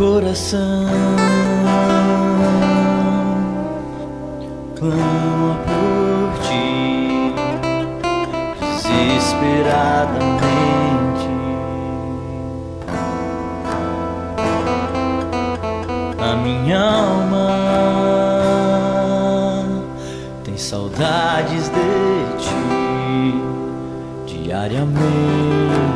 coração clama por ti desesperadamente. A minha alma tem saudades de ti diariamente.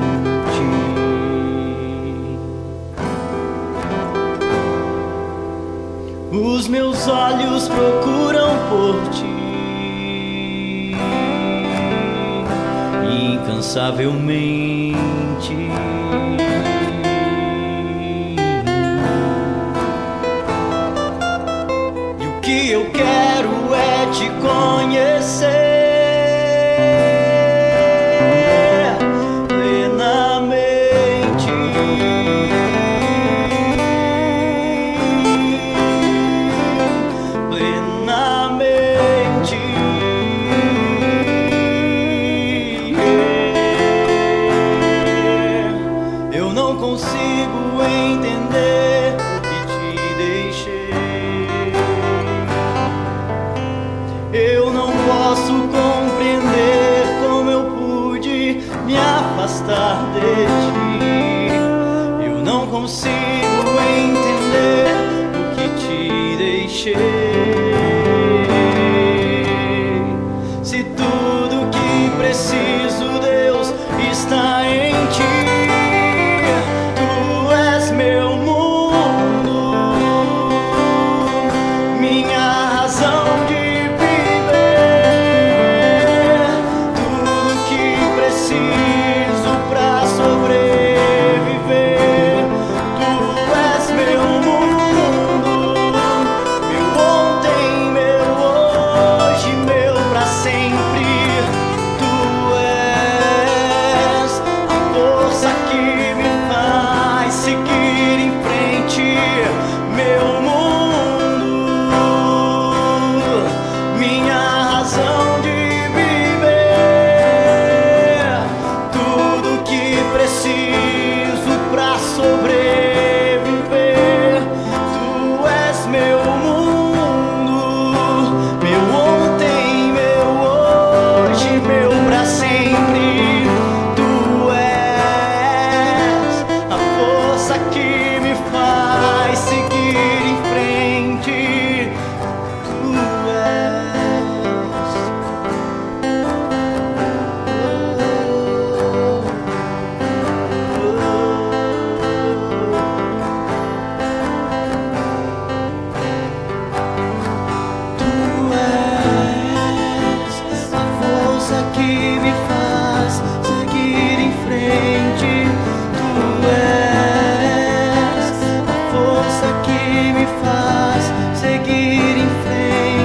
Os meus olhos procuram por ti incansavelmente. E o que eu quero é te conhecer consigo entender o que te deixei. Eu não posso compreender como eu pude me afastar de ti. Eu não consigo entender o que te deixei. Se tudo que preciso, Deus, está em ti.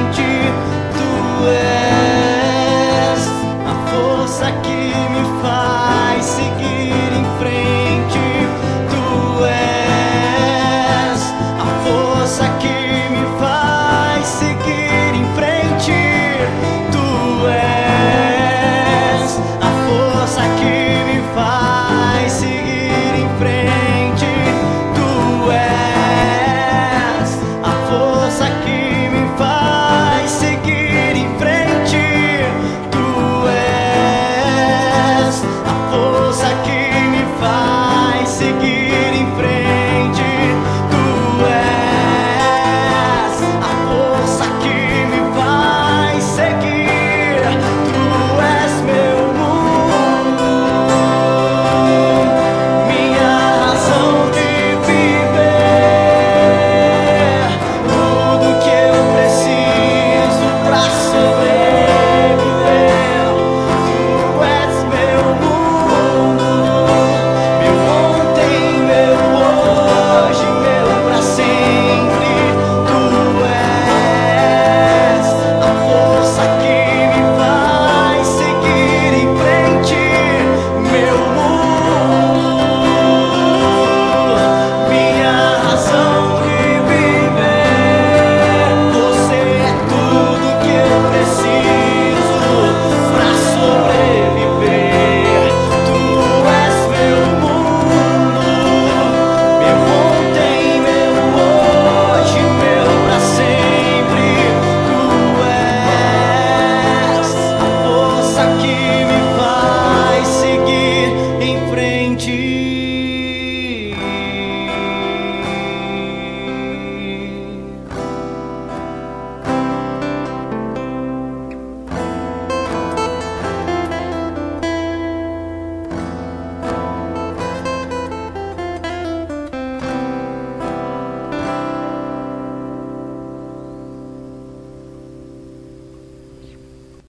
Que me faz